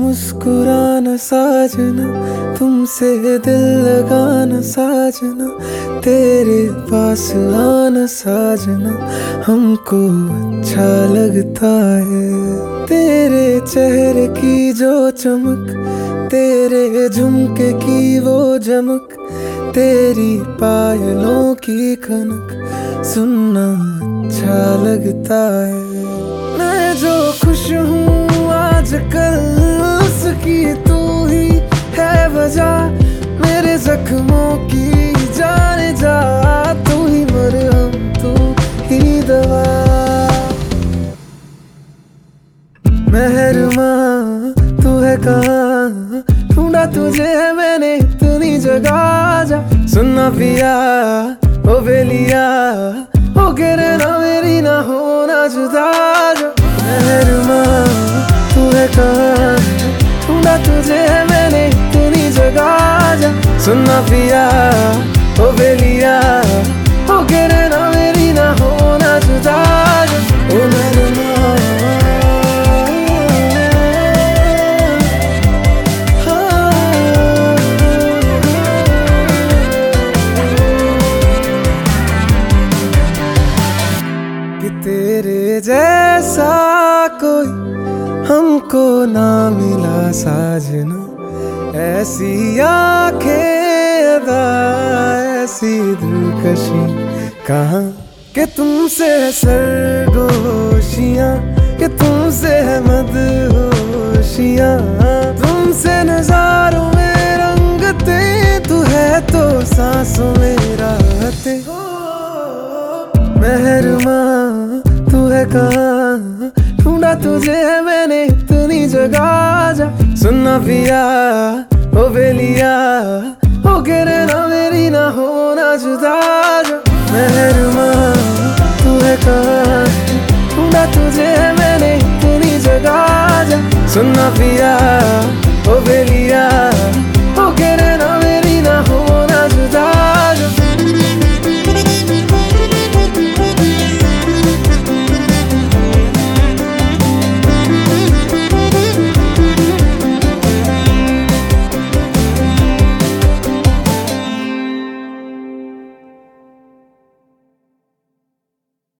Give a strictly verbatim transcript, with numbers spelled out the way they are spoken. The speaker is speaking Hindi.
मुस्कुराना साजना, तुमसे दिल लगाना साजना, तेरे पास आना साजना हमको अच्छा लगता है। तेरे चेहरे की जो चमक, तेरे झुमके की वो जमक, तेरी पायलों की खनक सुनना अच्छा लगता है। मैं जो खुश हूँ आजकल उसकी तू ही है वजह, मेरे जख्मों की जाने जा, तू ही मरहम तू ही दवा। मेहरमा तू है कहाँ, ढूंढा तुझे है मैंने इतनी जगह, जा सुनना पिया ओ बेलिया, हो गिरे ना मेरी ना होना जुदा। जा मेहरमा तू है कहाँ, ढूंढा तुझे है मैंने इतनी जगह, जा सुनना पिया ओ बेलिया, हो गिरे ना मेरी ना होना जुदा। जा ओ मेहरमा तेरे जैसा कोई हमको ना मिला साजना, ऐसी आंखें अदा ऐसी दिलकशी कहाँ, कि तुमसे है सरगोशियाँ, कि तुमसे है मदहोशियाँ, तुमसे नजारों में रंगते, तू है तो सांसों में राहतें। मेहरमा तू है कहाँ, ढूंढा तुझे है मैंने इतनी जगह, जा सुनना पिया ओ बेलिया, हो गिरे ना मेरी ना होना जुदा। जा मेहरमा तू है कहाँ, ढूंढा तुझे है